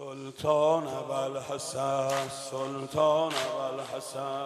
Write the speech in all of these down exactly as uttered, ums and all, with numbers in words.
سلطان ابوالحسن سلطان ابوالحسن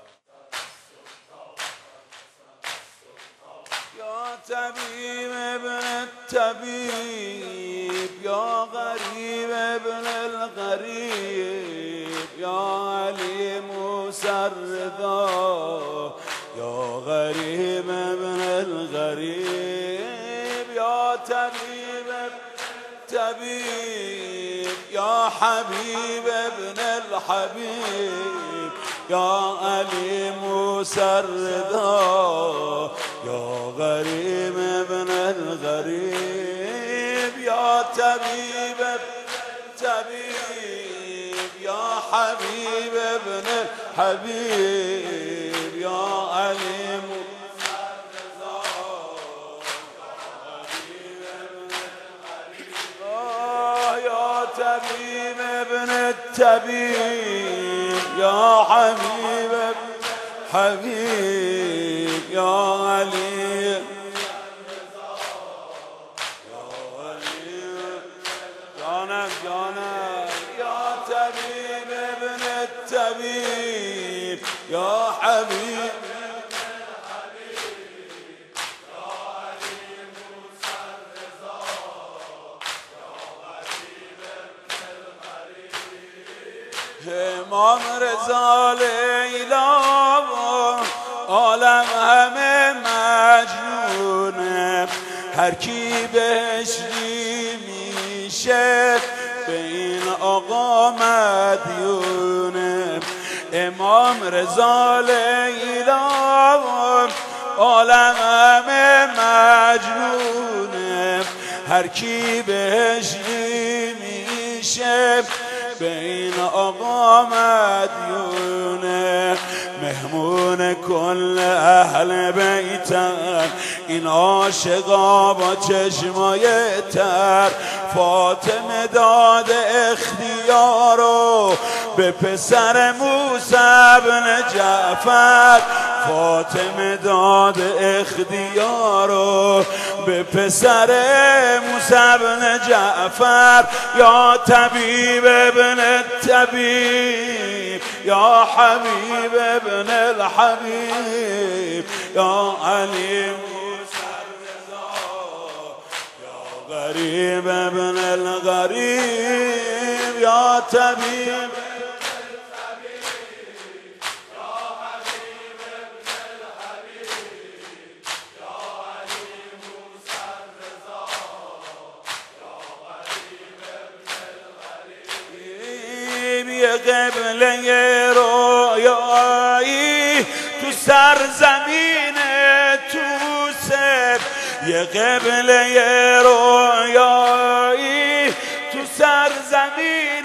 یا طبیب ابن الطبیب یا غریب ابن الغریب یا علی موسی الرضا یا غریب ابن الغریب یا طبیب طبیب یا حبیب ابن الحبیب یا علی موسی الرضا یا غریب ابن الغریب یا طبیب طبیب یا حبیب ابن الحبیب یا علی موسی الرضا یا طبیب ابن الطبیب یا حبیب حبیب یا علی جانم جانم یا طبیب ابن الطبیب یا حبیب امام رضا لیلا عالم همه مجنونه، هر کی بهشتی میشه به این آقا مدیونه. امام رضا لیلا عالم همه مجنونه، هر کی بهشتی میشه به این آقا مدیونه. مهمون کل اهل بیتن این عاشقا با چشمای تر، فاطمه داد اختیارو به پسر موسی بن جعفر، فاطمه داد اختیارو به پسر موسی بن جعفر یا طبیب ابن الطبیب یا حبیب ابن الحبیب یا علی موسی الرضا یا غریب ابن الغریب یا طبیب قبله رویایی تو سرزمین توسه، یه قبله رویایی تو سرزمین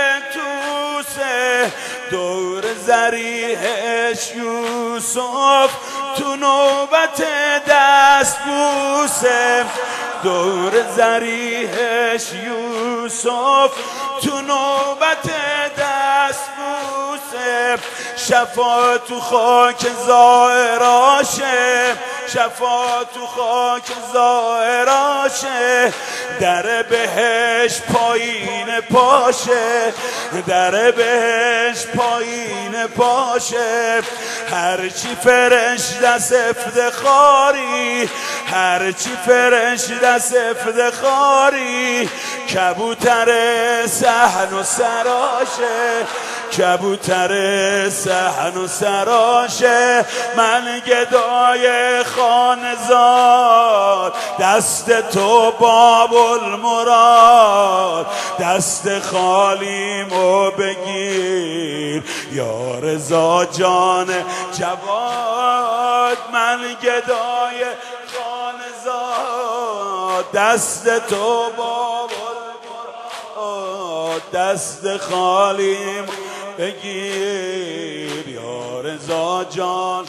توسه، دور ذریحش یوسف تو نوبت دست بوسه، دور ذریحش یوسف تو نوبت دست بوسه، شفا تو خاک زائراشه، شفا تو خاک زائراشه، در بهش پایین پاشه، در بهش پایین پاشه، هرچی فرش دست افتخاری، هرچی فرش دست افتخاری، کبوتر صحن و سراشه، کبوتر صحن و سراشه، من گدای خانزاد دست تو باب المراد، دست خالیمو بگیر یا رضا جان جواد، من گدای خانزاد دست تو باب المراد، دست خالیم بگیر یا رضا جان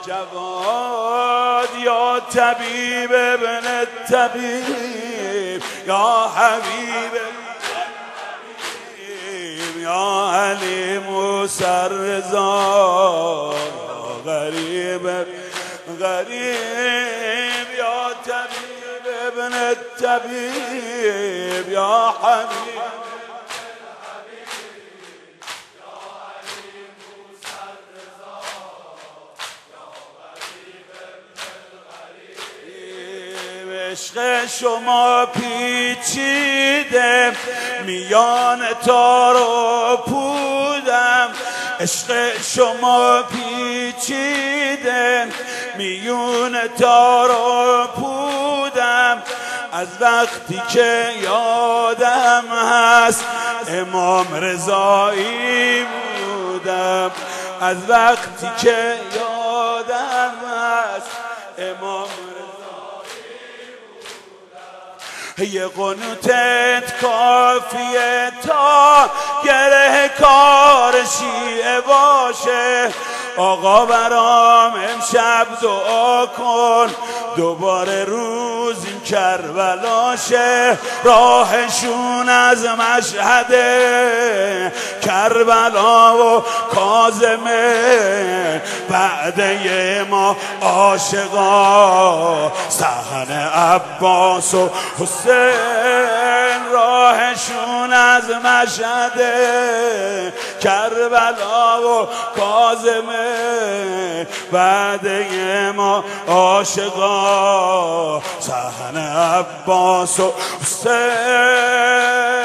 جواد یا طبیب ابن الطبیب یا حبیب یا علی موسی الرضا یا غریب غریب یا طبیب ابن الطبیب یا حبیب عشق شما پیچیده میان تار و پودم، عشق شما پیچیده میون تار و پودم. از وقتی که یادم هست امام رضایی بودم، از وقتی که یادم هست امام یه قنوتت کافیه تا گره کار شیعه باشه. آقا برام امشب دعا کن دوباره روز این کربلاشه. راهشون از مشهد کربلا و کاظمه، بعده ما عاشقا صحن عباس و حسین. راهشون از مشهد کربلا و کاظمه، بعده ما عاشقا صحن عباس و حسین.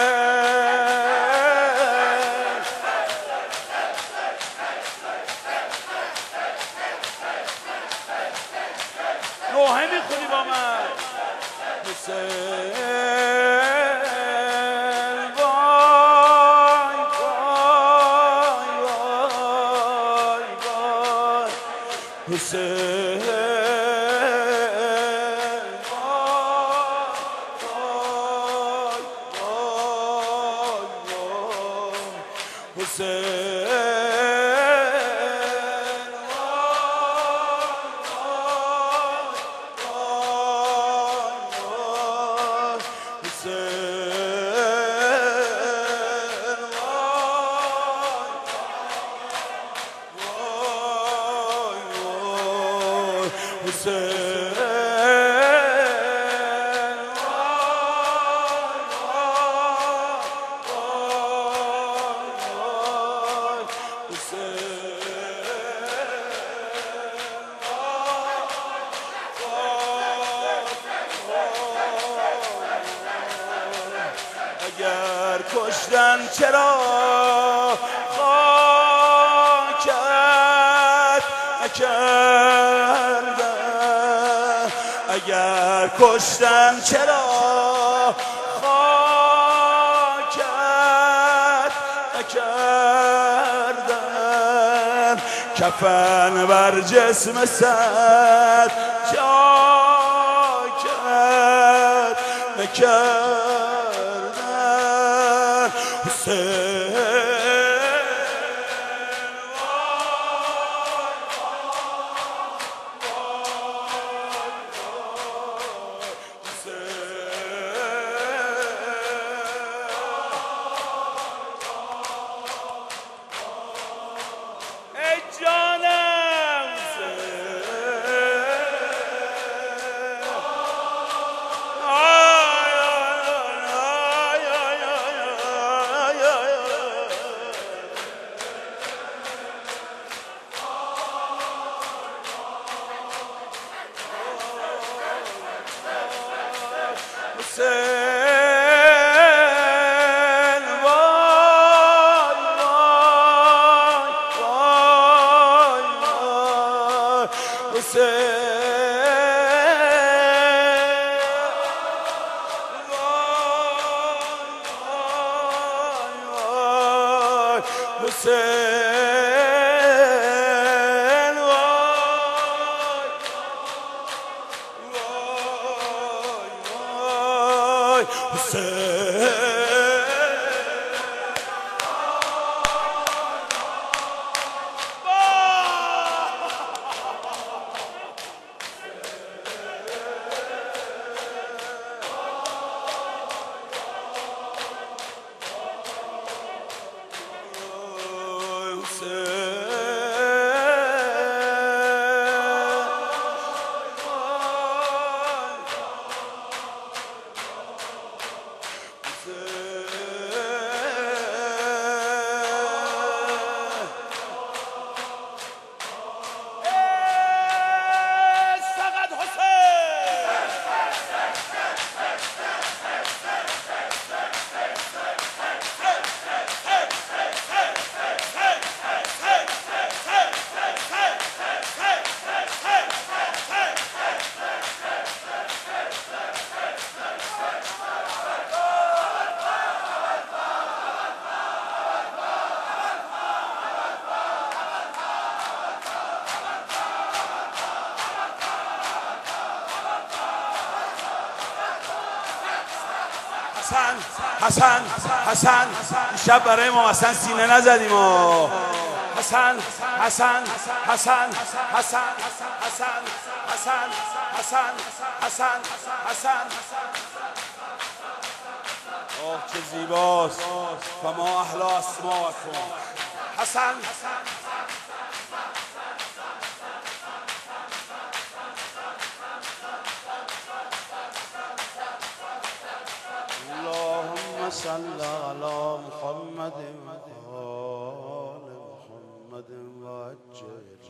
نوحه میخونی با من حسین. وای وای وای وای حسین. اگر کشتن چرا خاکت نکردن، اگر کشتن چرا خاکت نکردن. کفن بر جسم سد جاکت نکردن. حسین حسن حسن حسن شب برای ما اصلا سینه نزدیم و حسن حسن حسن حسن حسن حسن حسن حسن حسن اوه چه زیباست فما احلا اسماءکم حسن اللهم صل على محمد وآل محمد وعجل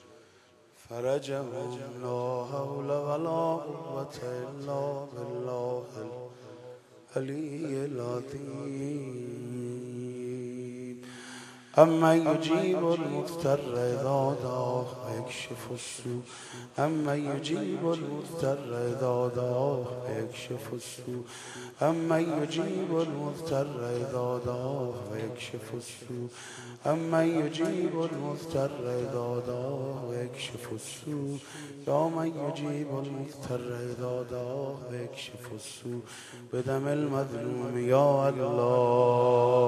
فرجهم لا حول ولا قوة إلا بالله العلي العظيم أمن يجيب المضطر إذا دعاه ويكشف السوء أمن يجيب المضطر إذا دعاه ويكشف السوء أمن يجيب المضطر إذا دعاه ويكشف السوء أمن يجيب المضطر إذا دعاه ويكشف السوء يا من يجيب المضطر إذا دعاه ويكشف السوء بدم المظلوم يا الله